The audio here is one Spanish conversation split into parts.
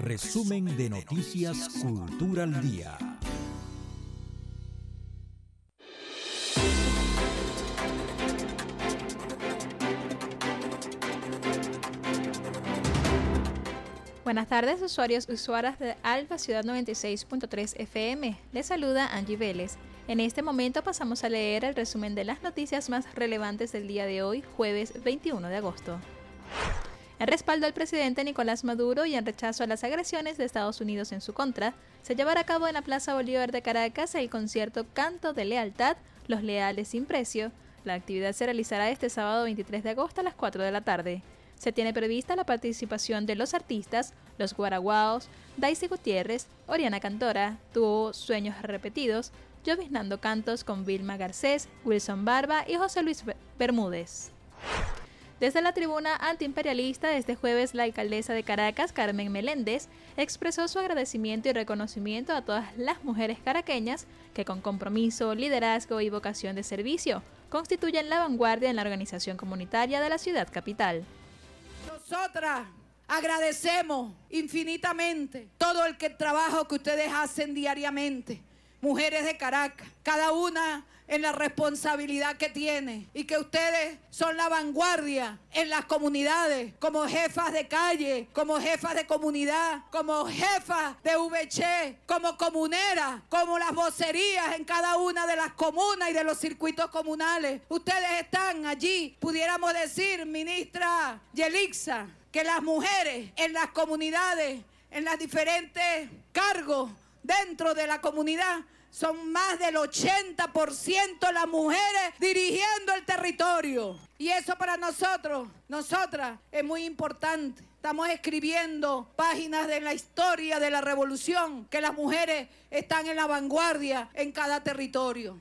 Resumen de Noticias Cultura al Día. Buenas tardes, usuarios y usuarias de Alfa Ciudad 96.3 FM. Les saluda Angie Vélez. En este momento pasamos a leer el resumen de las noticias más relevantes del día de hoy, jueves 21 de agosto. En respaldo al presidente Nicolás Maduro y en rechazo a las agresiones de Estados Unidos en su contra, se llevará a cabo en la Plaza Bolívar de Caracas el concierto Canto de Lealtad, Los Leales sin Precio. La actividad se realizará este sábado 23 de agosto a las 4 de la tarde. Se tiene prevista la participación de los artistas Los Guaraguaos, Daisy Gutiérrez, Oriana Cantora, dúo Sueños Repetidos, Llovisnando Cantos con Vilma Garcés, Wilson Barba y José Luis Bermúdez. Desde la tribuna antiimperialista, este jueves la alcaldesa de Caracas, Carmen Meléndez, expresó su agradecimiento y reconocimiento a todas las mujeres caraqueñas que con compromiso, liderazgo y vocación de servicio constituyen la vanguardia en la organización comunitaria de la ciudad capital. Nosotras agradecemos infinitamente todo el trabajo que ustedes hacen diariamente, mujeres de Caracas, cada una en la responsabilidad que tiene y que ustedes son la vanguardia en las comunidades, como jefas de calle, como jefas de comunidad, como jefas de VC, como comuneras, como las vocerías en cada una de las comunas y de los circuitos comunales. Ustedes están allí, pudiéramos decir, ministra Yelixa, que las mujeres en las comunidades, en los diferentes cargos dentro de la comunidad, son más del 80% las mujeres dirigiendo el territorio. Y eso para nosotros, nosotras, es muy importante. Estamos escribiendo páginas de la historia de la revolución, que las mujeres están en la vanguardia en cada territorio.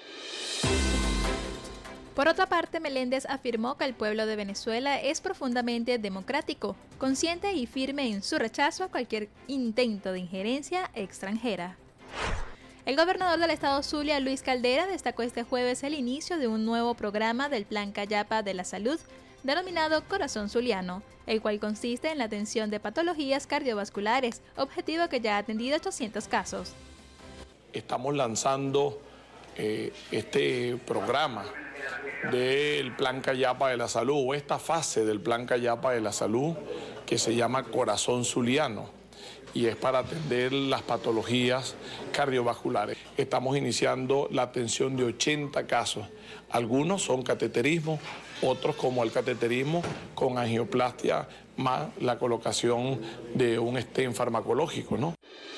Por otra parte, Meléndez afirmó que el pueblo de Venezuela es profundamente democrático, consciente y firme en su rechazo a cualquier intento de injerencia extranjera. El gobernador del estado Zulia, Luis Caldera, destacó este jueves el inicio de un nuevo programa del Plan Callapa de la Salud, denominado Corazón Zuliano, el cual consiste en la atención de patologías cardiovasculares, objetivo que ya ha atendido 800 casos. Estamos lanzando este programa del Plan Callapa de la Salud, o esta fase del Plan Callapa de la Salud, que se llama Corazón Zuliano, y es para atender las patologías cardiovasculares. Estamos iniciando la atención de 80 casos. Algunos son cateterismo, otros como el cateterismo con angioplastia más la colocación de un stent farmacológico, ¿no?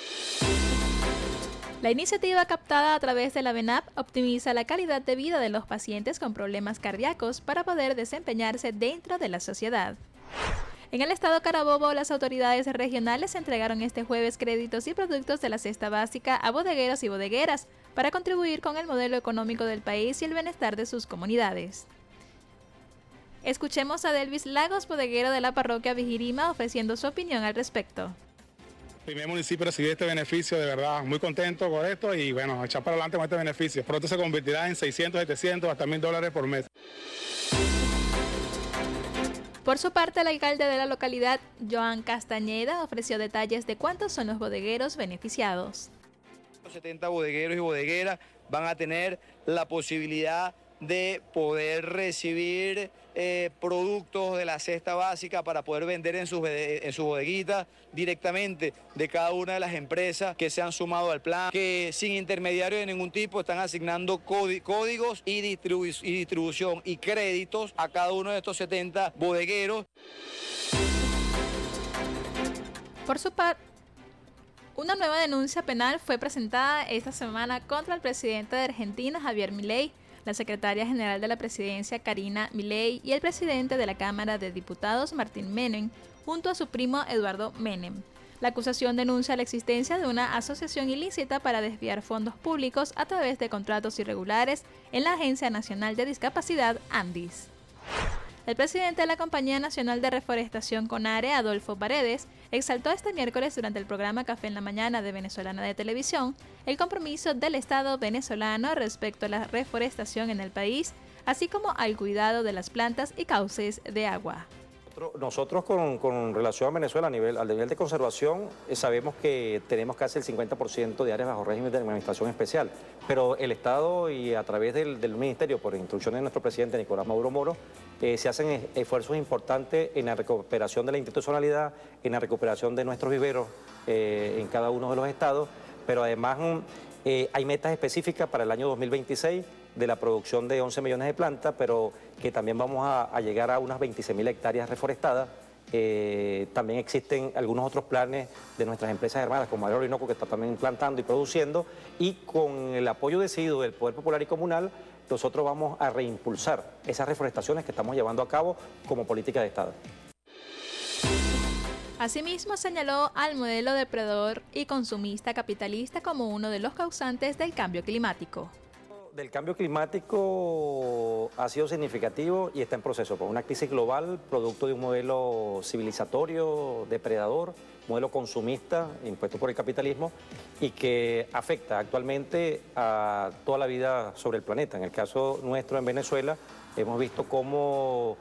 La iniciativa captada a través de la VENAP optimiza la calidad de vida de los pacientes con problemas cardíacos para poder desempeñarse dentro de la sociedad. En el estado Carabobo, las autoridades regionales entregaron este jueves créditos y productos de la cesta básica a bodegueros y bodegueras para contribuir con el modelo económico del país y el bienestar de sus comunidades. Escuchemos a Delvis Lagos, bodeguero de la parroquia Vigirima, ofreciendo su opinión al respecto. Primer municipio recibir este beneficio, de verdad, muy contento con esto y bueno, echar para adelante con este beneficio. Pronto se convertirá en 600, 700, hasta $1,000 por mes. Por su parte, el alcalde de la localidad, Joan Castañeda, ofreció detalles de cuántos son los bodegueros beneficiados. 70 bodegueros y bodegueras van a tener la posibilidad de poder recibir productos de la cesta básica para poder vender en sus bodeguitas directamente de cada una de las empresas que se han sumado al plan, que sin intermediario de ningún tipo están asignando códigos y distribución y créditos a cada uno de estos 70 bodegueros. Por su parte, una nueva denuncia penal fue presentada esta semana contra el presidente de Argentina, Javier Milei, la secretaria general de la presidencia, Karina Milei, y el presidente de la Cámara de Diputados, Martín Menem, junto a su primo Eduardo Menem. La acusación denuncia la existencia de una asociación ilícita para desviar fondos públicos a través de contratos irregulares en la Agencia Nacional de Discapacidad, ANDIS. El presidente de la Compañía Nacional de Reforestación CONARE, Adolfo Paredes, exaltó este miércoles durante el programa Café en la Mañana de Venezolana de Televisión el compromiso del Estado venezolano respecto a la reforestación en el país, así como al cuidado de las plantas y cauces de agua. Nosotros con relación a Venezuela, al nivel de conservación, sabemos que tenemos casi el 50% de áreas bajo régimen de administración especial, pero el Estado y a través del Ministerio, por instrucciones de nuestro presidente Nicolás Maduro Moro, se hacen esfuerzos importantes en la recuperación de la institucionalidad, en la recuperación de nuestros viveros en cada uno de los estados, pero además hay metas específicas para el año 2026 de la producción de 11 millones de plantas, pero que también vamos a llegar a unas 26.000 hectáreas reforestadas. También existen algunos otros planes de nuestras empresas hermanas, como Aero Orinoco, que está también plantando y produciendo, y con el apoyo decidido del Poder Popular y Comunal, nosotros vamos a reimpulsar esas reforestaciones que estamos llevando a cabo como política de Estado. Asimismo, señaló al modelo depredador y consumista capitalista como uno de los causantes del cambio climático. Del cambio climático ha sido significativo y está en proceso, por una crisis global, producto de un modelo civilizatorio, depredador, modelo consumista, impuesto por el capitalismo, y que afecta actualmente a toda la vida sobre el planeta. En el caso nuestro en Venezuela, hemos visto cómo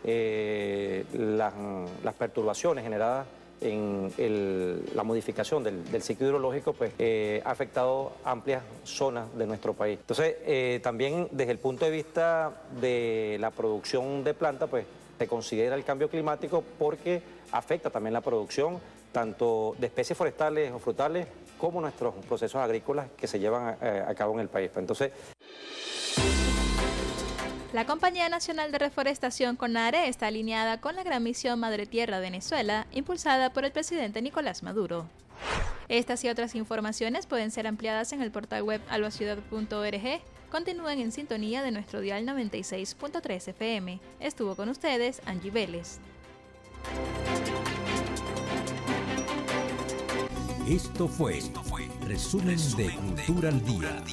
las perturbaciones generadas en la modificación del ciclo hidrológico pues, ha afectado amplias zonas de nuestro país. Entonces, también desde el punto de vista de la producción de planta, pues se considera el cambio climático porque afecta también la producción tanto de especies forestales o frutales como nuestros procesos agrícolas que se llevan a cabo en el país. Entonces, la Compañía Nacional de Reforestación CONARE está alineada con la Gran Misión Madre Tierra Venezuela, impulsada por el presidente Nicolás Maduro. Estas y otras informaciones pueden ser ampliadas en el portal web albaciudad.org. Continúen en sintonía de nuestro dial 96.3 FM. Estuvo con ustedes Angie Vélez. Esto fue Resumen de Cultura al Día.